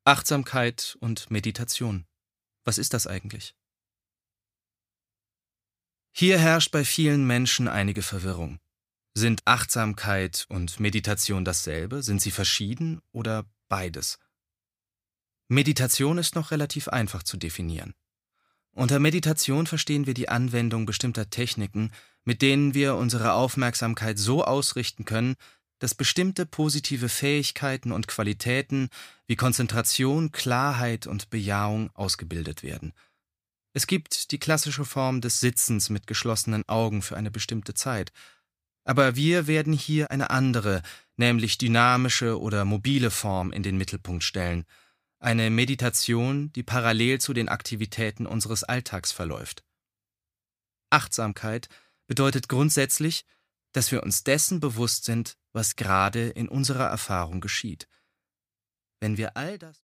Achtsamkeit und Meditation. Was ist das eigentlich? Hier herrscht bei vielen Menschen einige Verwirrung. Sind Achtsamkeit und Meditation dasselbe? Sind sie verschieden oder beides? Meditation ist noch relativ einfach zu definieren. Unter Meditation verstehen wir die Anwendung bestimmter Techniken, mit denen wir unsere Aufmerksamkeit so ausrichten können, dass bestimmte positive Fähigkeiten und Qualitäten wie Konzentration, Klarheit und Bejahung ausgebildet werden. Es gibt die klassische Form des Sitzens mit geschlossenen Augen für eine bestimmte Zeit. Aber wir werden hier eine andere, nämlich dynamische oder mobile Form in den Mittelpunkt stellen. Eine Meditation, die parallel zu den Aktivitäten unseres Alltags verläuft. Achtsamkeit bedeutet grundsätzlich, dass wir uns dessen bewusst sind, was gerade in unserer Erfahrung geschieht. Wenn wir all das